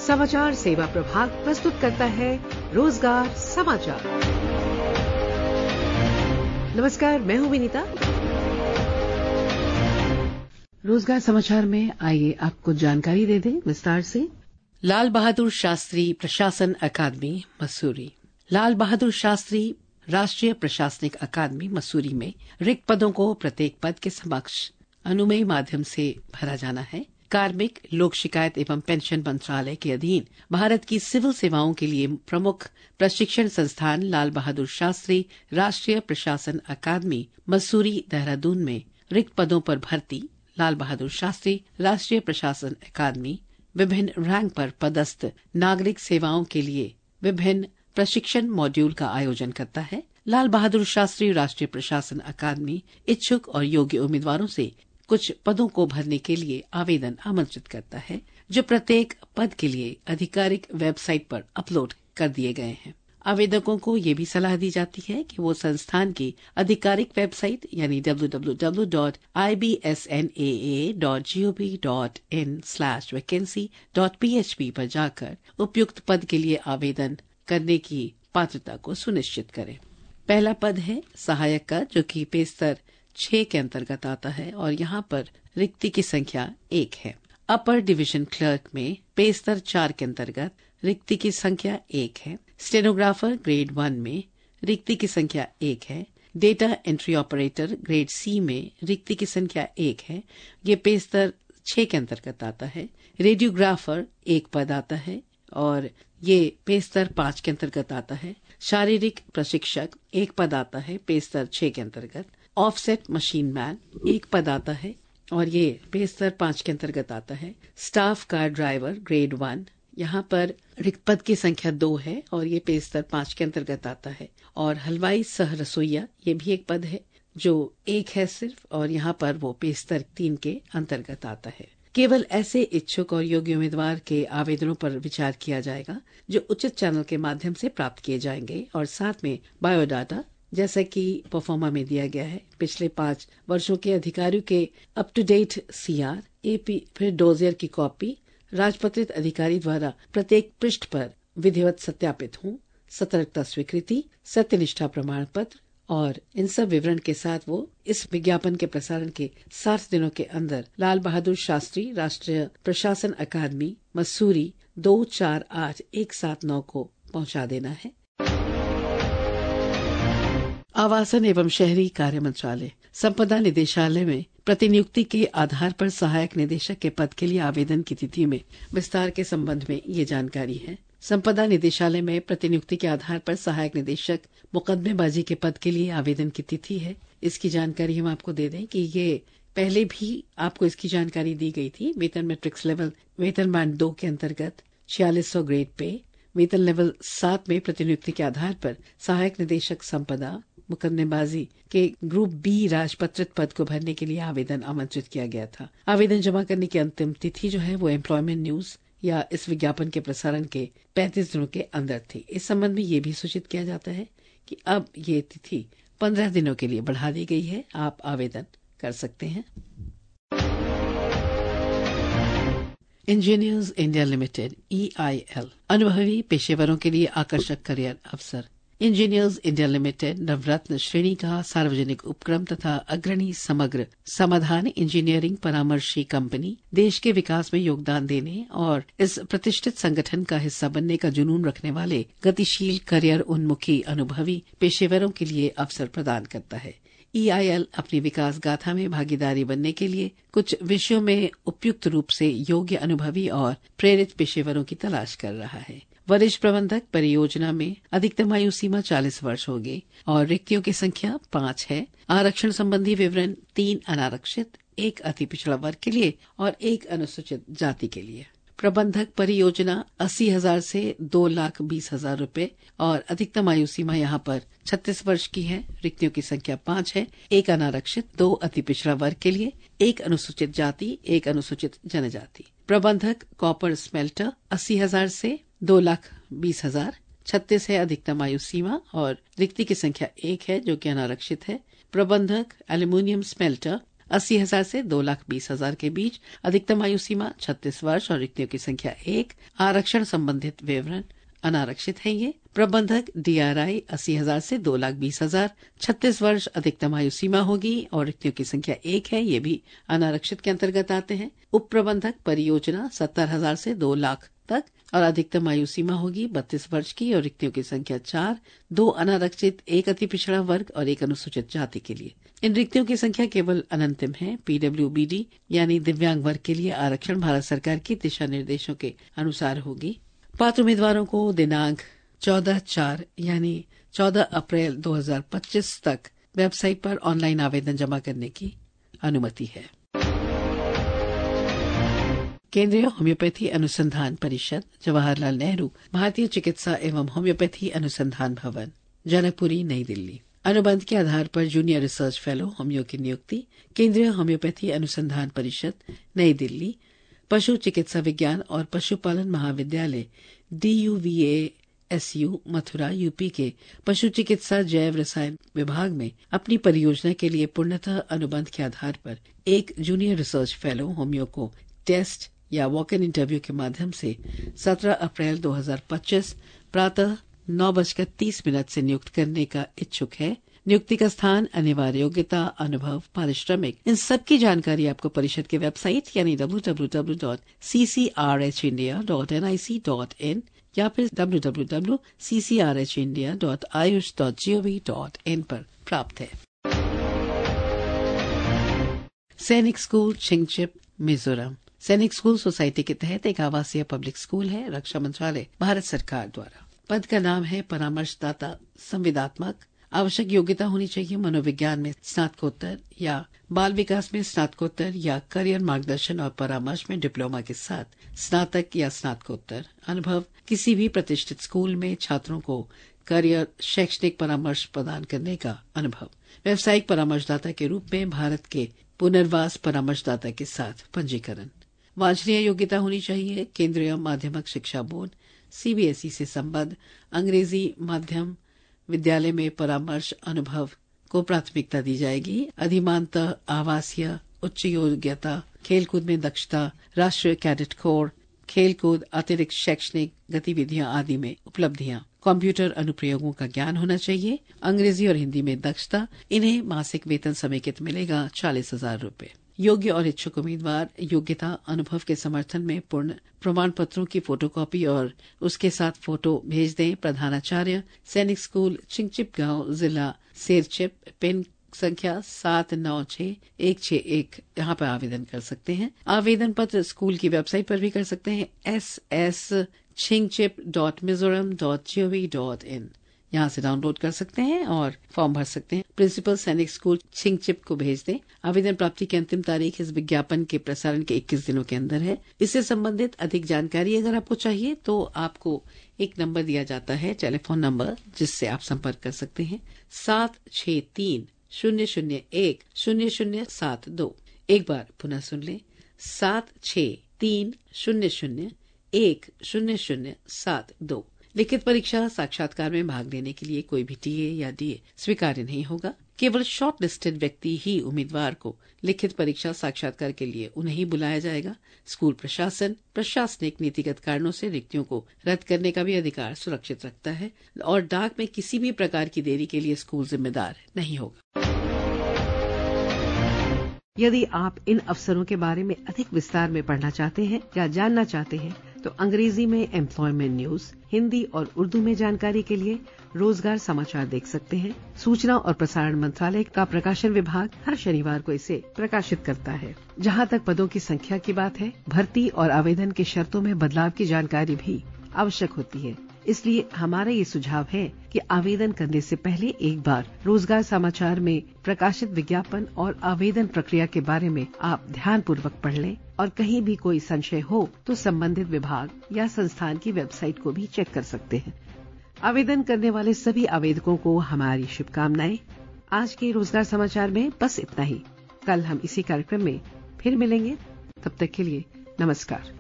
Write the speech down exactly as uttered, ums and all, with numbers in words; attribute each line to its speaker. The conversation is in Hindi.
Speaker 1: समाचार सेवा प्रभाग प्रस्तुत करता है रोजगार समाचार। नमस्कार, मैं हूं विनीता। रोजगार समाचार में आइए आपको जानकारी दे दें विस्तार से। लाल बहादुर शास्त्री प्रशासन अकादमी मसूरी। लाल बहादुर शास्त्री राष्ट्रीय प्रशासनिक अकादमी मसूरी में रिक्त पदों को प्रत्येक पद के समक्ष अनुमेय माध्यम से भरा जाना है। कार्मिक लोक शिकायत एवं पेंशन मंत्रालय के अधीन भारत की सिविल सेवाओं के लिए प्रमुख प्रशिक्षण संस्थान लाल बहादुर शास्त्री राष्ट्रीय प्रशासन अकादमी मसूरी देहरादून में रिक्त पदों पर भर्ती लाल बहादुर शास्त्री राष्ट्रीय प्रशासन अकादमी विभिन्न रैंक पर पदस्थ नागरिक सेवाओं के लिए विभिन्न प्रशिक्षण मॉड्यूल का आयोजन करता है। लाल बहादुर शास्त्री राष्ट्रीय प्रशासन अकादमी इच्छुक और योग्य उम्मीदवारों से कुछ पदों को भरने के लिए आवेदन आमंत्रित करता है, जो प्रत्येक पद के लिए आधिकारिक वेबसाइट पर अपलोड कर दिए गए हैं। आवेदकों को ये भी सलाह दी जाती है कि वो संस्थान की आधिकारिक वेबसाइट यानी W W W dot I B S N A A dot G O V dot in slash vacancy dot P H P पर जाकर उपयुक्त पद के लिए आवेदन करने की पात्रता को सुनिश्चित करें। पहला पद है सहायक का, जो कि पे स्तर छह के अंतर्गत आता है और यहाँ पर रिक्ति की संख्या एक है। अपर डिवीजन क्लर्क में पे स्तर चार के अंतर्गत रिक्ति की संख्या एक है। स्टेनोग्राफर ग्रेड वन में रिक्ति की संख्या एक है। Data entry operator grade C में रिक्ति की संख्या एक है। ये पे स्तर छह के अंतर्गत आता है। रेडियोग्राफर एक पद आता है और ये पे स्तर पांच के अंतर्गत आता है। शारीरिक प्रशिक्षक एक पद आता है, पे स्तर छह के अंतर्गत। ऑफसेट मशीन मैन एक पद आता है और ये पे स्तर पांच के अंतर्गत आता है। Staff car driver grade one, यहाँ पर रिक्त पद की संख्या दो है और ये पे स्तर पांच के अंतर्गत आता है। और हलवाई सह रसोईया ये भी एक पद है जो एक है सिर्फ, और यहाँ पर वो पे स्तर तीन के अंतर्गत आता है। केवल ऐसे इच्छुक और योग्य उम्मीदवार के आवेदनों पर विचार किया जाएगा जो उचित चैनल के माध्यम से प्राप्त किए जाएंगे और साथ में बायोडाटा जैसा कि परफॉर्मा में दिया गया है, पिछले पांच वर्षों के अधिकारियों के up to date C R, AP फिर डोजियर की कॉपी, राजपत्रित अधिकारी द्वारा प्रत्येक पृष्ठ पर विधिवत सत्यापित हूँ, सतर्कता स्वीकृति, सत्यनिष्ठा प्रमाण पत्र और इन सब विवरण के साथ वो इस विज्ञापन के प्रसारण के साठ दिनों के अंदर लाल बहादुर शास्त्री राष्ट्रीय प्रशासन अकादमी मसूरी दो चार आठ एक सात नौ को पहुंचा देना है। आवासन एवं शहरी कार्य मंत्रालय संपदा निदेशालय में प्रतिनियुक्ति के आधार पर सहायक निदेशक के पद के लिए आवेदन की तिथि में विस्तार के संबंध में ये जानकारी है। संपदा निदेशालय में प्रतिनियुक्ति के आधार पर सहायक निदेशक मुकदमेबाजी के पद के लिए आवेदन की तिथि है। इसकी जानकारी हम आपको दे दें कि ये पहले भी आपको इसकी जानकारी दी गई थी। वेतन मैट्रिक्स लेवल वेतन बैंड दो के अंतर्गत छियालीस सौ ग्रेड पे, वेतन लेवल सात में प्रतिनियुक्ति के आधार पर सहायक निदेशक संपदा मुकदमेबाजी के ग्रुप बी राजपत्रित पद को भरने के लिए आवेदन आमंत्रित किया गया था। आवेदन जमा करने की अंतिम तिथि जो है वो एम्प्लॉयमेंट न्यूज या इस विज्ञापन के प्रसारण के पैंतीस दिनों के अंदर थी। इस संबंध में ये भी सूचित किया जाता है कि अब ये तिथि पंद्रह दिनों के लिए बढ़ा दी गई है। आप आवेदन कर सकते हैं। Engineers India limited E I L अनुभवी पेशेवरों के लिए आकर्षक करियर अवसर। इंजीनियर्स इंडिया लिमिटेड नवरत्न श्रेणी का सार्वजनिक उपक्रम तथा अग्रणी समग्र समाधान इंजीनियरिंग परामर्शी कंपनी देश के विकास में योगदान देने और इस प्रतिष्ठित संगठन का हिस्सा बनने का जुनून रखने वाले गतिशील करियर उन्मुखी अनुभवी पेशेवरों के लिए अवसर प्रदान करता है। ई आई एल अपनी विकास गाथा में भागीदारी बनने के लिए कुछ विषयों में उपयुक्त रूप से योग्य अनुभवी और प्रेरित पेशेवरों की तलाश कर रहा है। वरिष्ठ प्रबंधक परियोजना में अधिकतम आयु सीमा चालीस वर्ष होगी और रिक्तियों की संख्या पाँच है। आरक्षण संबंधी विवरण तीन अनारक्षित, एक अति पिछड़ा वर्ग के लिए और एक अनुसूचित जाति के लिए। प्रबंधक परियोजना अस्सी हजार से दो लाख बीस हजार रूपए और अधिकतम आयु सीमा यहाँ पर छत्तीस वर्ष की है। रिक्तियों की संख्या पाँच है, एक अनारक्षित, दो अति पिछड़ा वर्ग के लिए, एक अनुसूचित जाति, एक अनुसूचित जनजाति। प्रबंधक कॉपर स्मेल्टर अस्सी हजार से दो लाख बीस हजार, छत्तीस है अधिकतम आयु सीमा और रिक्ति की संख्या एक है जो कि अनारक्षित है। प्रबंधक एल्यूमिनियम स्मेल्टर अस्सी हजार से दो लाख बीस हजार के बीच। अधिकतम आयु सीमा छत्तीस वर्ष और रिक्तियों की संख्या एक। आरक्षण संबंधित विवरण अनारक्षित है। ये प्रबंधक डीआरआई अस्सी हजार से दो लाख बीस हजार। छत्तीस वर्ष अधिकतम आयु सीमा होगी और रिक्तियों की संख्या एक है। ये भी अनारक्षित के अंतर्गत आते हैं। उप प्रबंधक परियोजना सत्तर हजार से दो लाख तक और अधिकतम आयु सीमा होगी बत्तीस वर्ष की और रिक्तियों की संख्या चार। दो अनारक्षित, एक अति पिछड़ा वर्ग और एक अनुसूचित जाति के लिए। इन रिक्तियों की संख्या केवल अनंतिम है। पीडब्ल्यूबीडी यानी दिव्यांग वर्ग के लिए आरक्षण भारत सरकार की दिशा निर्देशों के अनुसार होगी। पात्र उम्मीदवारों को दिनांक चौदह चार यानी चौदह अप्रैल दो हजार पच्चीस तक वेबसाइट पर ऑनलाइन आवेदन जमा करने की अनुमति है। केंद्रीय होम्योपैथी अनुसंधान परिषद, जवाहरलाल नेहरू भारतीय चिकित्सा एवं होम्योपैथी अनुसंधान भवन, जनकपुरी, नई दिल्ली। अनुबंध के आधार पर जूनियर रिसर्च फेलो होम्यो की नियुक्ति। केंद्रीय होम्योपैथी अनुसंधान परिषद, नई दिल्ली। पशु चिकित्सा विज्ञान और पशुपालन महाविद्यालय डीयूवीएएसयू मथुरा, यूपी के पशु चिकित्सा जैव रसायन विभाग में अपनी परियोजना के लिए पूर्णतः अनुबंध के आधार पर एक जूनियर रिसर्च फेलो होम्यो को टेस्ट या वॉक इन इंटरव्यू के माध्यम से सत्रह अप्रैल दो हजार पच्चीस प्रातः नौ बजकर तीस मिनट से नियुक्त करने का इच्छुक है। नियुक्ति का स्थान, अनिवार्य योग्यता, अनुभव, पारिश्रमिक, इन सब की जानकारी आपको परिषद की वेबसाइट यानी W W W dot C C R H India dot N I C dot in या फिर W W W dot C C R H India dot Ayush dot G O V dot in पर प्राप्त है। सैनिक स्कूल, छिंगचिप, मिजोरम। सैनिक स्कूल सोसाइटी के तहत एक आवासीय पब्लिक स्कूल है, रक्षा मंत्रालय, भारत सरकार द्वारा। पद का नाम है परामर्शदाता संविदात्मक। आवश्यक योग्यता होनी चाहिए मनोविज्ञान में स्नातकोत्तर या बाल विकास में स्नातकोत्तर या करियर मार्गदर्शन और परामर्श में डिप्लोमा के साथ स्नातक या स्नातकोत्तर। अनुभव, किसी भी प्रतिष्ठित स्कूल में छात्रों को करियर शैक्षणिक परामर्श प्रदान करने का अनुभव। व्यावसायिक परामर्शदाता के रूप में भारत के पुनर्वास परामर्शदाता के साथ पंजीकरण। वांछनीय योग्यता होनी चाहिए केंद्रीय माध्यमिक शिक्षा बोर्ड सीबीएसई से संबद्ध अंग्रेजी माध्यम विद्यालय में परामर्श अनुभव को प्राथमिकता दी जाएगी। अधिमानतः आवासीय उच्च योग्यता, खेलकूद में दक्षता, राष्ट्रीय कैडेट कोर, खेलकूद, अतिरिक्त शैक्षणिक गतिविधियां आदि में उपलब्धियां, कंप्यूटर अनुप्रयोगों का ज्ञान होना चाहिए, अंग्रेजी और हिंदी में दक्षता। इन्हें मासिक वेतन समेकित मिलेगा चालीस हजार रूपये। योग्य और इच्छुक उम्मीदवार योग्यता अनुभव के समर्थन में पूर्ण प्रमाण पत्रों की फोटोकॉपी और उसके साथ फोटो भेज दें। प्रधानाचार्य, सैनिक स्कूल, छिंगचिप गांव, जिला सेरचिप, पिन संख्या सात नौ छह एक छह एक, यहाँ पर आवेदन कर सकते हैं। आवेदन पत्र स्कूल की वेबसाइट पर भी कर सकते हैं, S S Chhingchhip dot Mizoram dot G O V dot in. यहाँ से डाउनलोड कर सकते हैं और फॉर्म भर सकते हैं। प्रिंसिपल सैनिक स्कूल छिंगचिप को भेज दें। आवेदन प्राप्ति की अंतिम तारीख इस विज्ञापन के प्रसारण के इक्कीस दिनों के अंदर है। इससे संबंधित अधिक जानकारी अगर आपको चाहिए तो आपको एक नंबर दिया जाता है, टेलीफोन नंबर, जिससे आप संपर्क कर सकते हैं, सात छह तीन शून्य शून्य एक शून्य शून्य सात दो। एक बार पुनः सुन लें, सात छह तीन शून्य शून्य एक शून्य शून्य सात दो। लिखित परीक्षा साक्षात्कार में भाग लेने के लिए कोई भी टीए या डीए स्वीकार्य नहीं होगा। केवल शॉर्ट लिस्टेड व्यक्ति ही उम्मीदवार को लिखित परीक्षा साक्षात्कार के लिए उन्हें ही बुलाया जाएगा। स्कूल प्रशासन प्रशासनिक नीतिगत कारणों से रिक्तियों को रद्द करने का भी अधिकार सुरक्षित रखता है और डाक में किसी भी प्रकार की देरी के लिए स्कूल जिम्मेदार नहीं होगा।
Speaker 2: यदि आप इन अवसरों के बारे में अधिक विस्तार में पढ़ना चाहते हैं या जानना चाहते हैं तो अंग्रेजी में एम्प्लॉयमेंट न्यूज, हिंदी और उर्दू में जानकारी के लिए रोजगार समाचार देख सकते हैं। सूचना और प्रसारण मंत्रालय का प्रकाशन विभाग हर शनिवार को इसे प्रकाशित करता है। जहां तक पदों की संख्या की बात है, भर्ती और आवेदन की शर्तों में बदलाव की जानकारी भी आवश्यक होती है। इसलिए हमारा ये सुझाव है कि आवेदन करने से पहले एक बार रोजगार समाचार में प्रकाशित विज्ञापन और आवेदन प्रक्रिया के बारे में आप ध्यान पूर्वक पढ़ लें और कहीं भी कोई संशय हो तो संबंधित विभाग या संस्थान की वेबसाइट को भी चेक कर सकते हैं। आवेदन करने वाले सभी आवेदकों को हमारी शुभकामनाएं। आज के रोजगार समाचार में बस इतना ही। कल हम इसी कार्यक्रम में फिर मिलेंगे। तब तक के लिए नमस्कार।